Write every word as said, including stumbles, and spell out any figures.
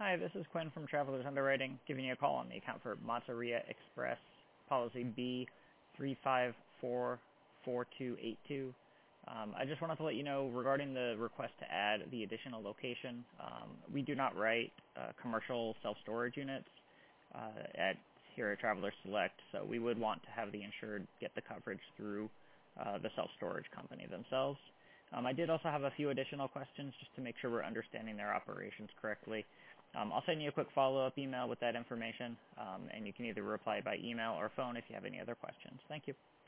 Hi, this is Quinn from Travelers Underwriting, giving you a call on the account for Mazzeria Express, policy B three five four four two eight two. Um, I just wanted to let you know regarding the request to add the additional location. Um, we do not write uh, commercial self-storage units uh, at here at Travelers Select, so we would want to have the insured get the coverage through uh, the self-storage company themselves. Um, I did also have a few additional questions just to make sure we're understanding their operations correctly. Um, I'll send you a quick follow-up email with that information, um, and you can either reply by email or phone if you have any other questions. Thank you.